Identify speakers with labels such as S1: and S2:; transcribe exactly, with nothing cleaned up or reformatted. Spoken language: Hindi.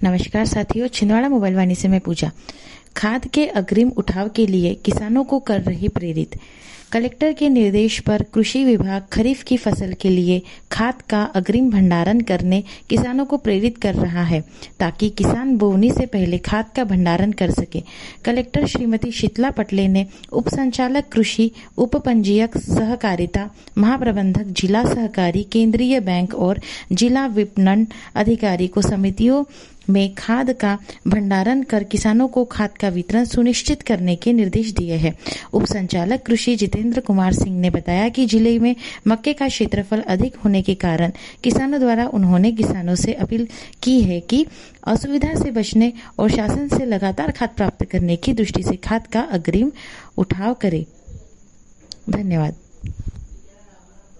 S1: नमस्कार साथियों, छिंदवाड़ा मोबाइल वाणी से मैं पूजा। खाद के अग्रिम उठाव के लिए किसानों को कर रही प्रेरित। कलेक्टर के निर्देश पर कृषि विभाग खरीफ की फसल के लिए खाद का अग्रिम भंडारण करने किसानों को प्रेरित कर रहा है, ताकि किसान बोवनी से पहले खाद का भंडारण कर सके। कलेक्टर श्रीमती शीतला पटले ने उप संचालक कृषि, उप पंजीयक सहकारिता, महाप्रबंधक जिला सहकारी, केंद्रीय बैंक और जिला विपणन अधिकारी को समितियों में खाद का भंडारण कर किसानों को खाद का वितरण सुनिश्चित करने के निर्देश दिए हैं। उप संचालक कृषि जितेंद्र कुमार सिंह ने बताया कि जिले में मक्के का क्षेत्रफल अधिक होने के कारण किसानों द्वारा उन्होंने किसानों से अपील की है कि असुविधा से बचने और शासन से लगातार खाद प्राप्त करने की दृष्टि से खाद का अग्रिम उठाव करें। धन्यवाद।